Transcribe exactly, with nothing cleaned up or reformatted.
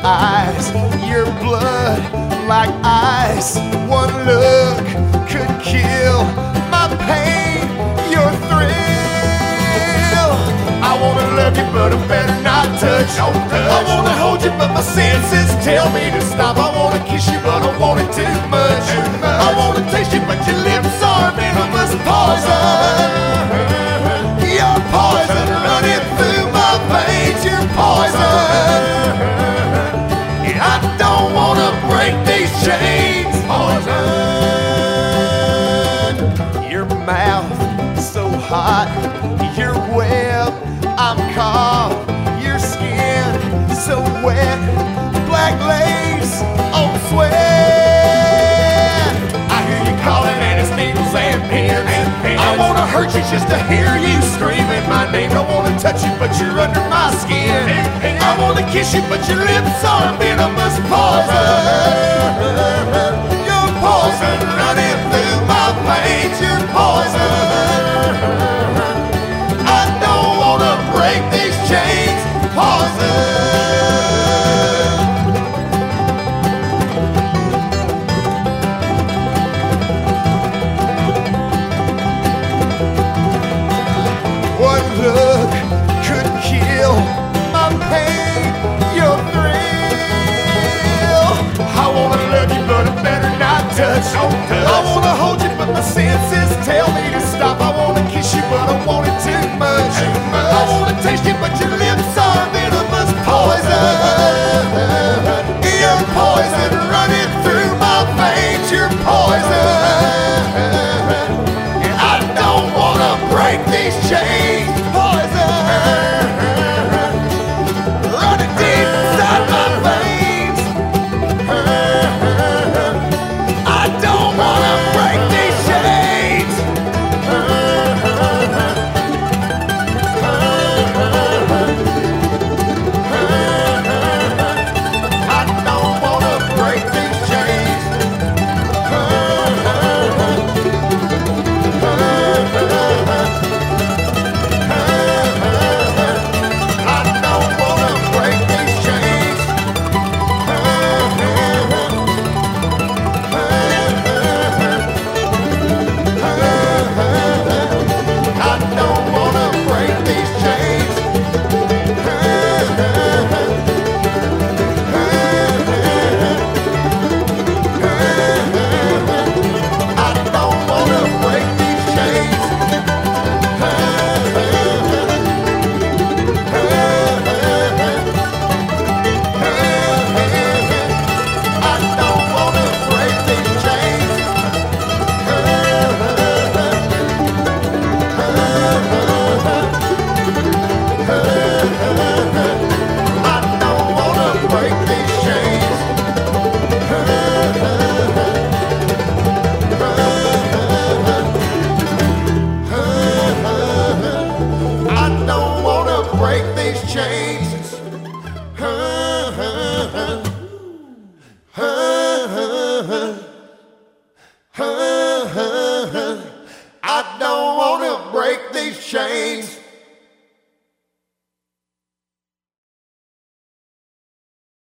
eyes, your blood like ice. One look could kill my pain, your thrill. I wanna love you, but I better not touch. Don't touch. I wanna hold you, but my senses tell me to stop. I wanna kiss you, but I want it too much. Too much. I wanna taste you, but your lips are venomous poison. You're poison running through my veins. You're poison. Yeah, I don't wanna break these chains. Poison. Your mouth so hot, your web, I'm caught. Your skin so wet, black lace on sweat. I hear you calling and it's needles and pins. I wanna hurt you just to hear you screaming my name. I wanna touch you, but you're under my skin. I wanna kiss you, but your lips are venomous poison. You're poison running through my veins. You're poison. I don't wanna break these chains. Poison. One look could kill my pain, your thrill. I wanna love you, but I better not touch. Don't touch. I wanna hold you, but my senses tell me to stop. I wanna kiss you, but I want it too much. Too much. I wanna taste you, but your lips are venomous poison. You're poison running through my veins. You're poison. And I don't wanna break these chains. Poison running deep inside my veins. I don't wanna break these chains. I don't wanna break these chains. I don't wanna break these chains. I don't wanna break these chains. I don't wanna break these chains. I don't wanna break these chains. I don't wanna break these chains. I don't wanna break these chains. I don't wanna break these chains.